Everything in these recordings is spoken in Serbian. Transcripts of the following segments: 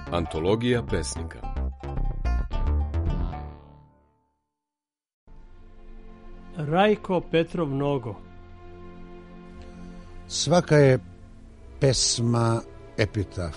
Antologija pesnika. Rajko Petrov Nogo. Svaka je pesma epitaf.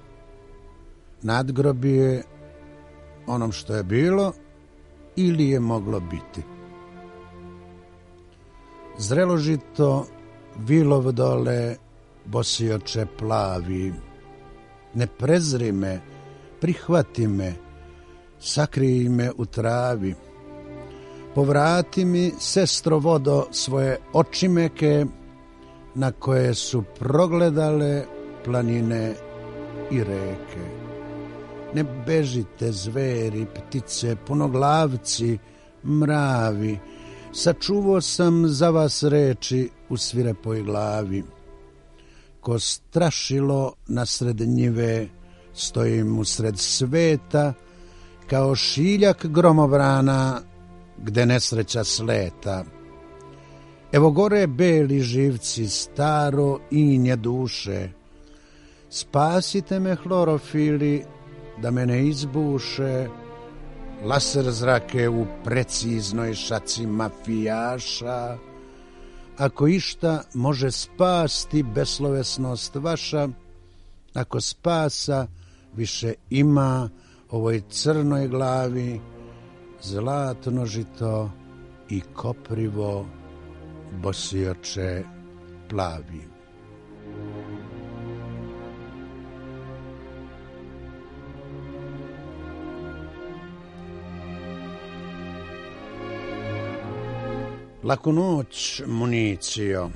Nadgrobje onom što je bilo ili je moglo biti. Zrelo žito, vilov dole, bosioče plavi. Ne prezri me, prihvati me, sakrij me u travi. Povrati mi, sestro vodo, svoje oči meke, na koje su progledale planine i reke. Ne bežite, zveri, ptice, punoglavci, mravi, sačuvao sam za vas reči u svirepoj glavi. Ko strašilo nasred njive, stojim usred sveta, kao šiljak gromobrana, gde nesreća sleta. Evo gore beli živci, staro inje duše, spasite me hlorofili, da me ne izbuše, laser zrake u preciznoj šaci mafijaša. Ako išta može spasti beslovesnost vaša, ako spasa više ima ovoj crnoj glavi, zlatno žito i koprivo bosioče plavi. Laku noć, municijo,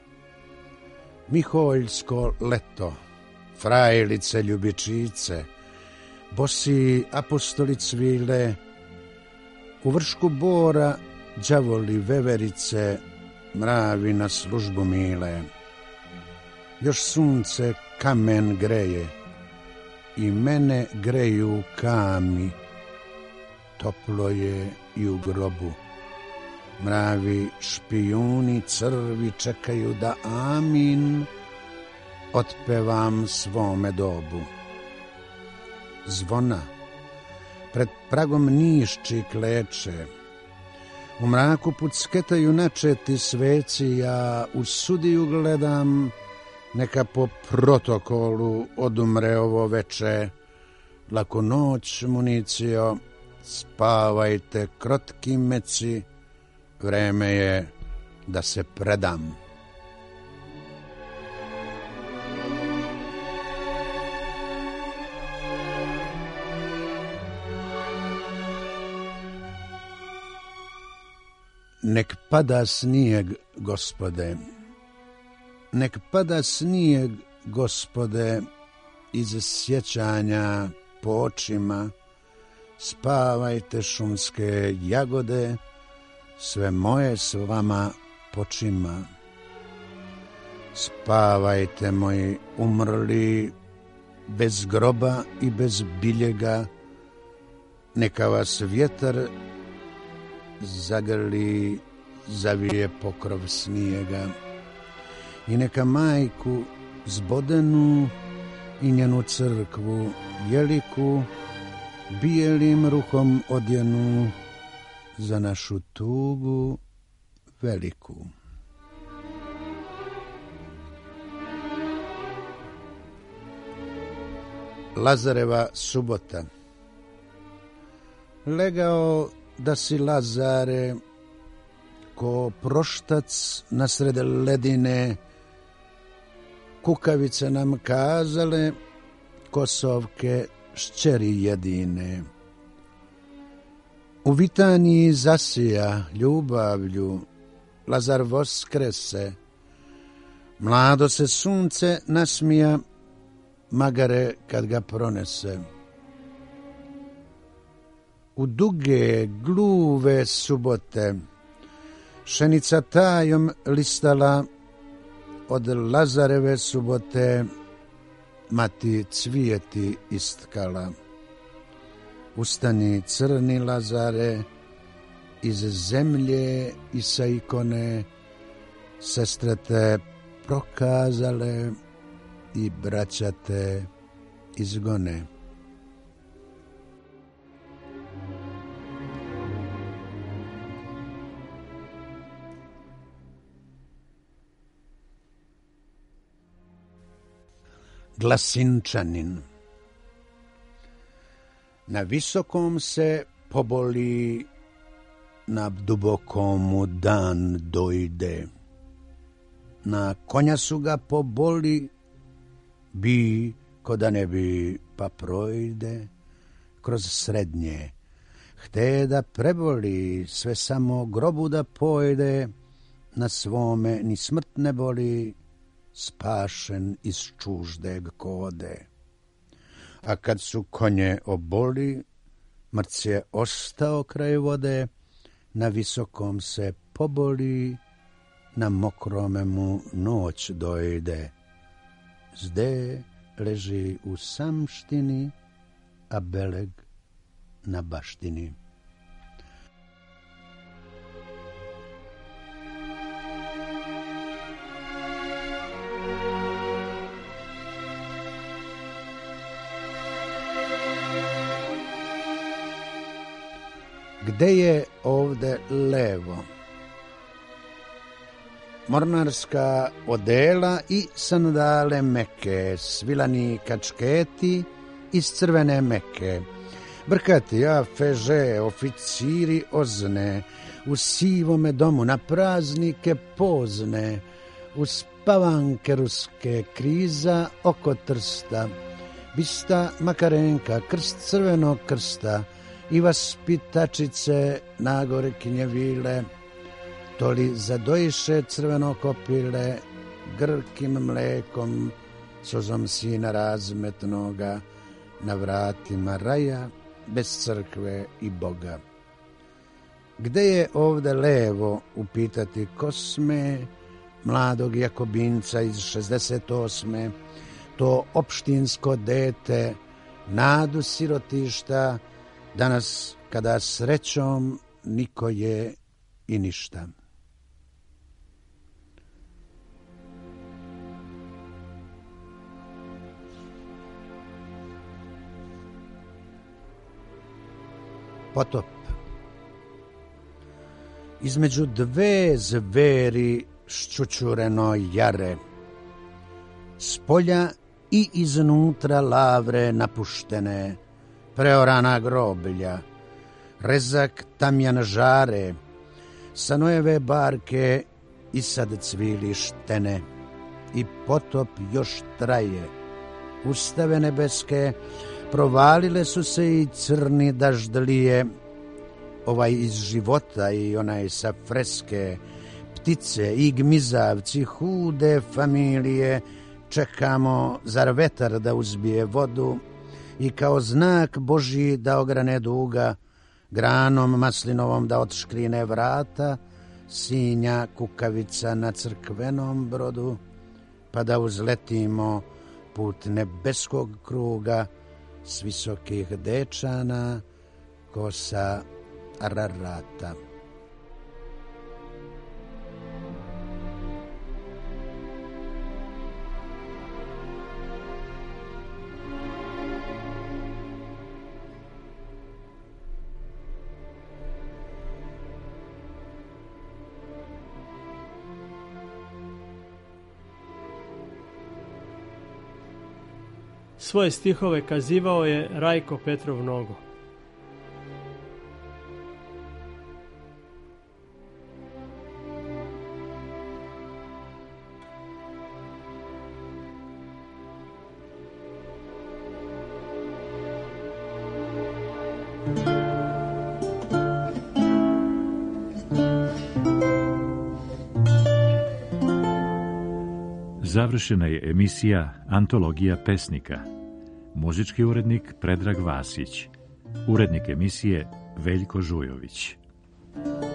miholjsko leto, frajlice ljubičice, bosi apostoli cvile, u vršku bora đavoli veverice, mravi na službu mile. Još sunce kamen greje i mene greju kami, toplo je i u grobu. Mravi špijuni crvi čekaju da amin otpevam svome dobu. Zvona pred pragom nišči kleče, u mraku pucketaju načeti sveci, ja u sudiju gledam, neka po protokolu odumre ovo veče. Laku noć, municijo, spavajte krotki meci, vreme je da se predam. Nek pada snijeg, Gospode, nek pada snijeg, Gospode, iz sjećanja po očima, spavajte šumske jagode, sve moje s vama počima. Spavajte moji umrli, bez groba i bez biljega, neka vas vjetar zagrli, zavije pokrov snijega. I neka majku zbodenu i njenu crkvu jeliku, bijelim ruhom odjenu, za našu tugu veliku. Lazareva subota. Legao da si, Lazare, ko proštac nasred ledine, kukavice nam kazale, kosovke šćeri jedine. U vitaniji zasija ljubavlju, Lazar voskrese, mlado se sunce nasmija, magare kad ga pronese. U duge, gluve subote, šenica tajom listala, od Lazareve subote mati cvijeti istkala. Ustani, crni Lazare, iz zemlje i sa ikone, sestre te prokazale i braća te izgone. Glasinčanin. Na visokom se poboli, na dubokomu dan dojde. Na konja su ga poboli, bi ko da ne bi pa projde. Kroz srednje chte da preboli, sve samo grobu da pojde. Na svome ni smrt ne boli, spašen iz čuždeg kode. A kad su konje oboli, mrc je ostao kraj vode. Na visokom se poboli, na mokrome mu noć dojde. Zde leži u samštini, a beleg na baštini. Gde je ovde levo? Mornarska odela i sandale meke, svilani kačketi iz crvene meke. Brkati afeže, oficiri ozne, u sivome domu na praznike pozne, u spavanke ruske kriza oko Trsta, bista Makarenka, krst crvenog krsta, i vaspitačice nagorkinje vile, to li zadojiše crveno kopile, grkim mlekom, suzom sina razmetnoga, na vratima raja, bez crkve i Boga. Gde je ovde levo, upitati ko sme, mladog Jakobinca iz 68. To opštinsko dete, nadu sirotišta, danas kada srećom niko je i ništa. Potop. Između dve zveri ščučureno jare, spolja i iznutra lavre napuštene, preorana groblja, rezak tamjan žare, sa Nojeve barke i sad cvili štene, i potop još traje. Ustave nebeske provalile su se i crni daždlije, ovaj iz života i onaj sa freske, ptice i gmizavci, hude familije, čekamo zar vetar da uzbije vodu i kao znak Božji da ograne duga, granom maslinovom da otškrine vrata, sinja kukavica na crkvenom brodu, pa da uzletimo put nebeskog kruga s visokih dečana ko sa Ararata. Svoje stihove kazivao je Rajko Petrov Nogo. Završena je emisija Antologija pesnika. Muzički urednik Predrag Vasić. Urednik emisije Veljko Žujović.